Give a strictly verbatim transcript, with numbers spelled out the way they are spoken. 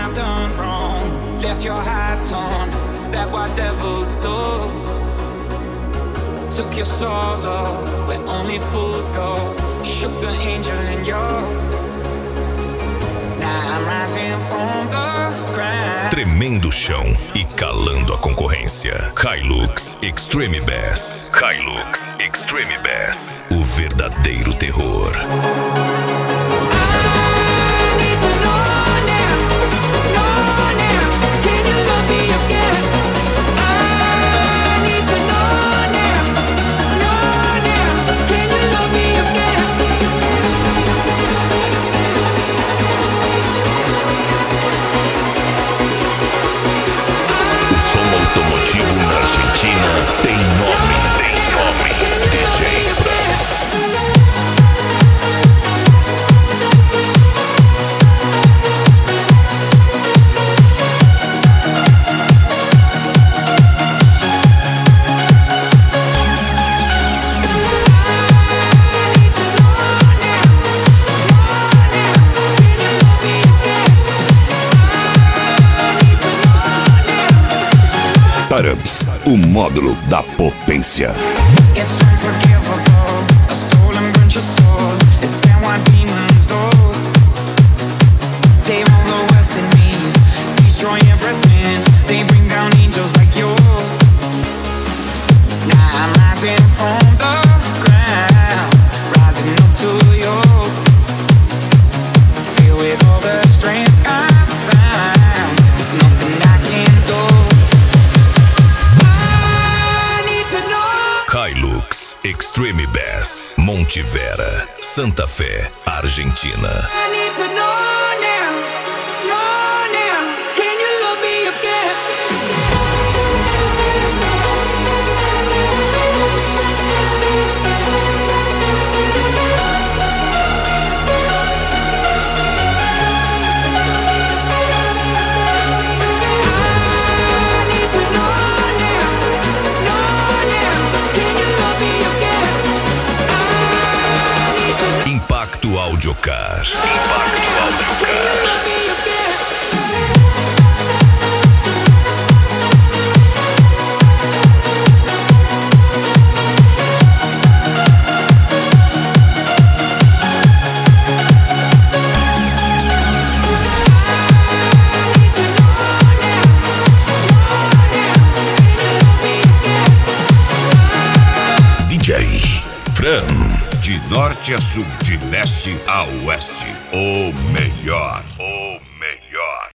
I've done wrong? Left your heart torn. Is that what devils do? Took your solo where only fools go. Shook the angel in you. Now I'm rising from the ground. Tremendo chão e calando a concorrência. Hilux Extreme Bass. Hilux Extreme Bass. O verdadeiro terror. Automotivo na Argentina tem nome, tem nome, D J Fran. Params, o módulo da potência. It's unforgivable, a stolen bunch of soul. Is that what demons do? They roll the west in me, destroy everything. They bring down angels like you. Now I'm rising from the ground, rising up to you. Filled with all the strength I found. There's nothing I can do. Hilux Extreme Bass, Monte Vera, Santa Fé, Argentina. I need to know now, know now. Can you love me again? Impacto Audiocar. Impacto Audiocar. D J Fran. De norte a sul, de leste a oeste, o melhor.